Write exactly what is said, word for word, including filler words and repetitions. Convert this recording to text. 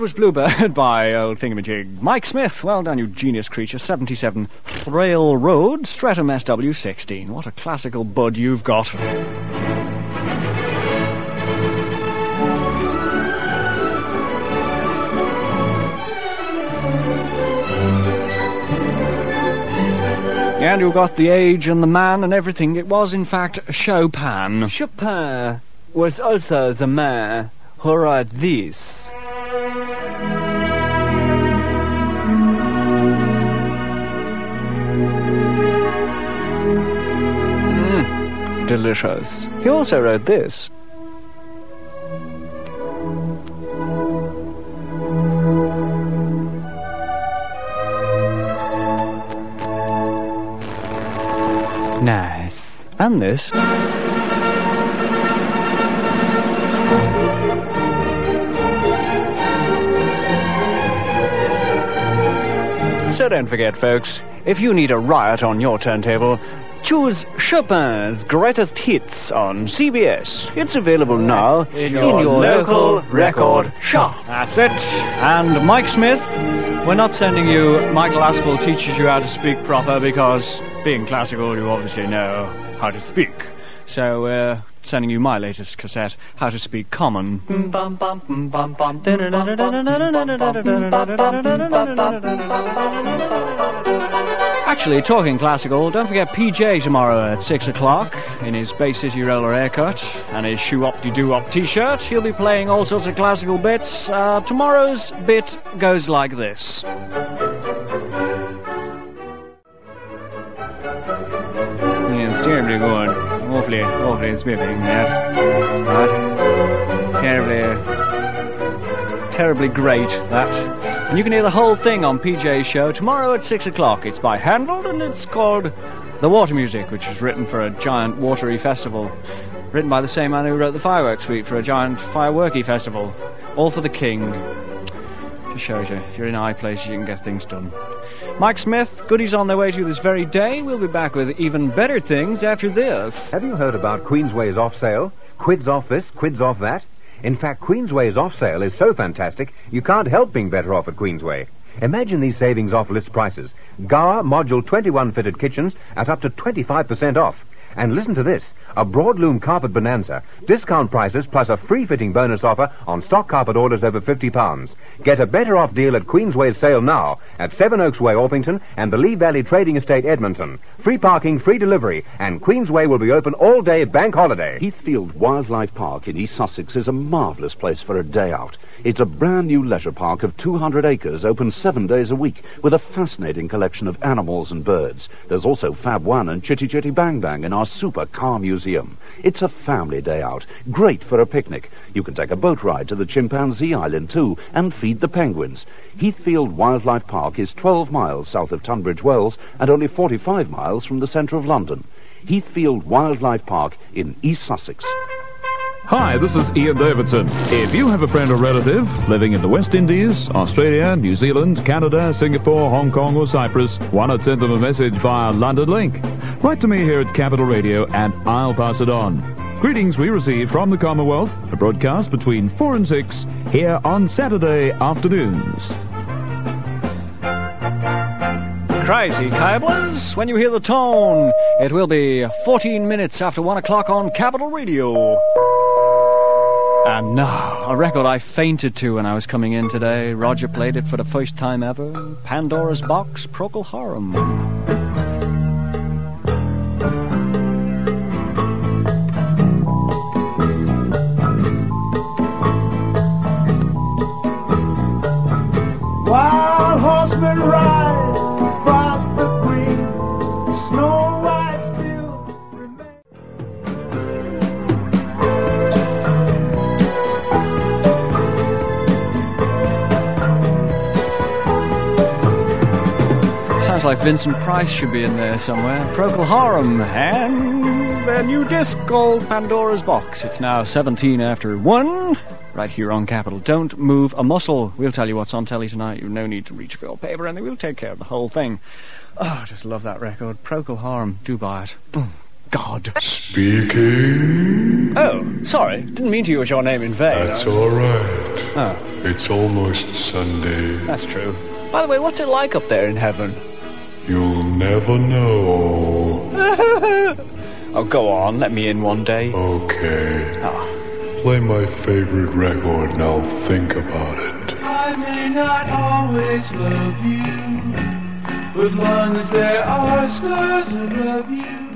was Bluebird by old thingamajig Mike Smith. Well done, you genius creature. seventy-seven Thrale Road, Streatham S W sixteen. What a classical bud you've got. And you got the age and the man and everything. It was, in fact, Chopin. Chopin was also the man who wrote this. Mm, delicious. He also wrote this. Nice. And this. So don't forget, folks, if you need a riot on your turntable, choose Chopin's Greatest Hits on C B S. It's available now in your, in your local record shop. That's it. And Mike Smith, we're not sending you Michael Aspel Teaches You How to Speak Proper, because being classical, you obviously know how to speak. So we're sending you my latest cassette, How to Speak Common. Actually, talking classical, don't forget P J tomorrow at six o'clock in his Bay City Roller haircut and his shoe-op-de-doo-op t-shirt. He'll be playing all sorts of classical bits. Uh, tomorrow's bit goes like this. Yeah, it's terribly good. Awfully, awfully spiffing, that. Right? Terribly, terribly great, that. And you can hear the whole thing on P J's show tomorrow at six o'clock. It's by Handel, and it's called The Water Music, which was written for a giant watery festival. Written by the same man who wrote the Fireworks Suite for a giant fireworky festival. All for the king. Just shows you, if you're in high places, you can get things done. Mike Smith, goodies on their way to you this very day. We'll be back with even better things after this. Have you heard about Queensway's off sale? Quids off this, quids off that? In fact, Queensway's off sale is so fantastic, you can't help being better off at Queensway. Imagine these savings off list prices. Gower Module twenty-one fitted kitchens at up to twenty-five percent off. And listen to this, a broadloom carpet bonanza, discount prices plus a free fitting bonus offer on stock carpet orders over fifty pounds. Get a better off deal at Queensway's sale now at Seven Oaks Way, Orpington, and the Lee Valley Trading Estate, Edmonton. Free parking, free delivery, and Queensway will be open all day bank holiday. Heathfield Wildlife Park in East Sussex is a marvellous place for a day out. It's a brand new leisure park of two hundred acres, open seven days a week, with a fascinating collection of animals and birds. There's also Fab One and Chitty Chitty Bang Bang in our super car museum. It's a family day out, great for a picnic. You can take a boat ride to the Chimpanzee Island too, and feed the penguins. Heathfield Wildlife Park is twelve miles south of Tunbridge Wells and only forty-five miles from the centre of London. Heathfield Wildlife Park in East Sussex. Hi, this is Ian Davidson. If you have a friend or relative living in the West Indies, Australia, New Zealand, Canada, Singapore, Hong Kong or Cyprus, why not send them a message via London Link? Write to me here at Capital Radio and I'll pass it on. Greetings we receive from the Commonwealth, a broadcast between four and six here on Saturday afternoons. Crazy cablers, when you hear the tone, it will be fourteen minutes after one o'clock on Capital Radio. And now, a record I fainted to when I was coming in today. Roger played it for the first time ever. Pandora's Box, Procol Harum. Wild horsemen ride across the green, Snow White still remains. Sounds like Vincent Price should be in there somewhere. Procol Harum and their new disc called Pandora's Box. It's now seventeen after one. Right here on Capital. Don't move a muscle. We'll tell you what's on telly tonight. You've no need to reach for your paper, and we'll take care of the whole thing. Oh, I just love that record. Procol Harum. Do buy it. Mm. God. Speaking. Oh, sorry. Didn't mean to use your name in vain. That's all right. Oh, It's almost Sunday. that's true. By the way, what's it like up there in heaven? You'll never know. Oh, go on. Let me in one day. Okay. Ah. Play my favorite record and I'll think about it. I may not always love you, but long as there are stars above you.